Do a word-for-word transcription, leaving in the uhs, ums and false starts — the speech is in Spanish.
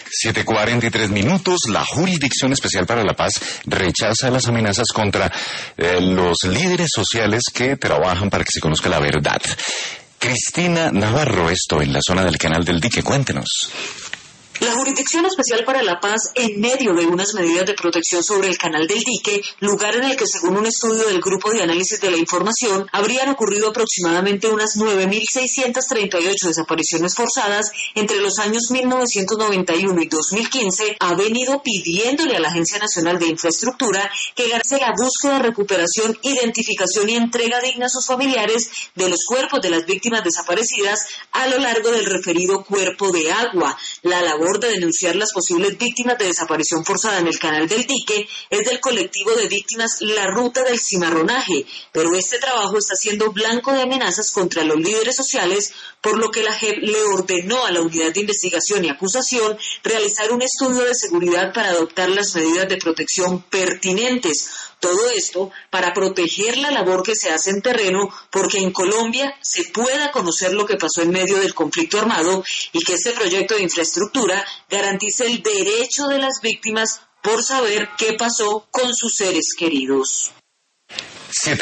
siete cuarenta y tres minutos, la Jurisdicción Especial para la Paz rechaza las amenazas contra eh, los líderes sociales que trabajan para que se conozca la verdad. Cristina Navarro, esto en la zona del Canal del Dique, cuéntenos. La Jurisdicción Especial para la Paz, en medio de unas medidas de protección sobre el Canal del Dique, lugar en el que, según un estudio del Grupo de Análisis de la Información, habrían ocurrido aproximadamente unas nueve mil seiscientas treinta y ocho desapariciones forzadas entre los años mil novecientos noventa y uno y dos mil quince, ha venido pidiéndole a la Agencia Nacional de Infraestructura que garantice la búsqueda, recuperación, identificación y entrega digna a sus familiares de los cuerpos de las víctimas desaparecidas a lo largo del referido cuerpo de agua. La labor de denunciar las posibles víctimas de desaparición forzada en el Canal del Dique es del colectivo de víctimas La Ruta del Cimarronaje, pero este trabajo está siendo blanco de amenazas contra los líderes sociales, por lo que la J E P le ordenó a la Unidad de Investigación y Acusación realizar un estudio de seguridad para adoptar las medidas de protección pertinentes. Todo esto para proteger la labor que se hace en terreno, porque en Colombia se pueda conocer lo que pasó en medio del conflicto armado y que este proyecto de infraestructura garantice el derecho de las víctimas por saber qué pasó con sus seres queridos.